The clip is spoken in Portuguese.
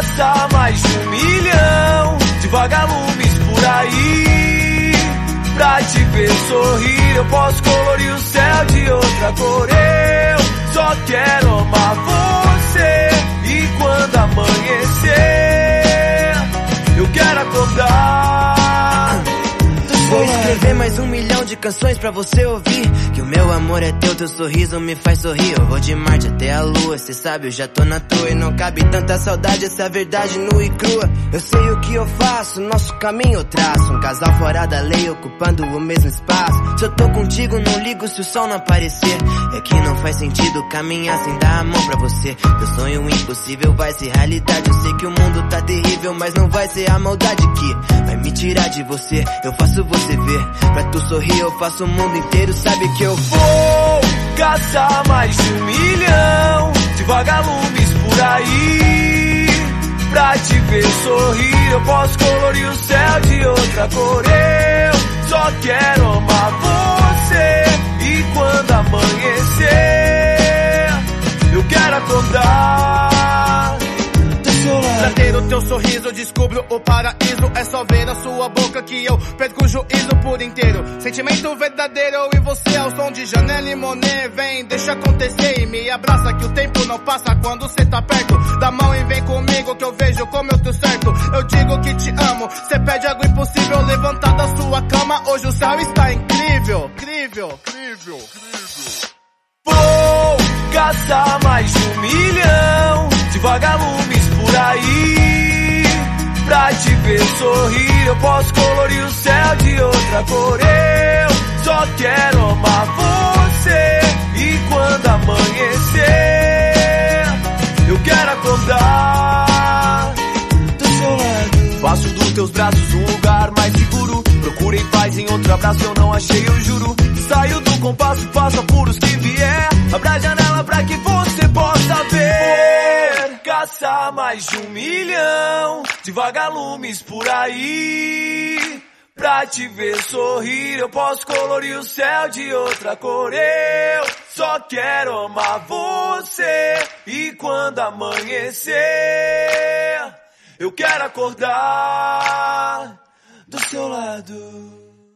caçar mais de 1 milhão de vagalumes por aí. Pra te ver sorrir, eu posso colorir o céu de outra cor. Eu só quero amar você. E quando amanhecer, eu quero acordar. Vou escrever mais 1 milhão de canções pra você ouvir. Que o meu amor é teu, teu sorriso me faz sorrir. Eu vou de Marte até a Lua, cê sabe, eu já tô na tua. E não cabe tanta saudade, essa verdade nua e crua. Eu sei o que eu faço, nosso caminho eu traço. Um casal fora da lei, ocupando o mesmo espaço. Se eu tô contigo, não ligo se o sol não aparecer. É que não faz sentido caminhar sem dar a mão pra você. Teu sonho impossível vai ser realidade. Eu sei que o mundo tá terrível, mas não vai ser a maldade que vai me tirar de você. Eu faço você ver, pra tu sorrir eu faço o mundo inteiro. Sabe que eu vou caçar mais de 1 milhão de vagalumes por aí. Pra te ver sorrir, eu posso colorir o céu de outra cor. Eu só quero amar você. E quando amanhecer, eu quero acordar. Pra ter o teu sorriso, eu descubro o paraíso. É só ver a sua boca que eu perco o juízo por inteiro. Sentimento verdadeiro, eu e você ao som de Janelle e Monet. Vem, deixa acontecer e me abraça, que o tempo não passa quando cê tá perto. Dá mão e vem comigo que eu vejo como eu tô certo. Eu digo que te amo, cê pede algo impossível. Levantar da sua cama, hoje o céu está incrível. Incrível, incrível, incrível. Vou caçar mais de 1 milhão de vagalumes por aí. Pra te ver sorrir, eu posso colorir o céu de outra cor. Eu só quero amar você. E quando amanhecer, eu quero acordar do seu lado. Faço dos teus braços um lugar mais seguro. Procurei paz em outro abraço, eu não achei, eu juro. Saio do compasso, faço apuros que vier. Abra a janela pra que você possa ver. Caçar mais de 1 milhão de vagalumes por aí. Pra te ver sorrir, eu posso colorir o céu de outra cor. Eu só quero amar você. E quando amanhecer, eu quero acordar do seu lado.